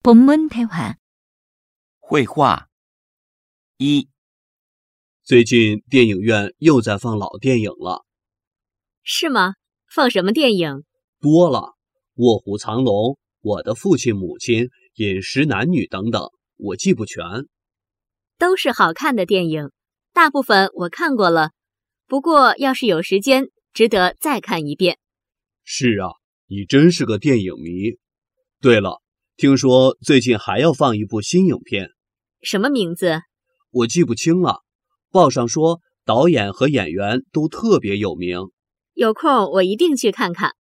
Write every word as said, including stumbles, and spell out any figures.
본문 대화. 绘画。一、 最近电影院又在放老电影了。 是吗？放什么电影？ 多了，《卧虎藏龙》、我的父亲母亲、饮食男女等等，我记不全。 都是好看的电影，大部分我看过了，不过要是有时间，值得再看一遍。 是啊，你真是个电影迷。对了，听说最近还要放一部新影片。 什么名字？ 我记不清了，报上说导演和演员都特别有名。 有空我一定去看看。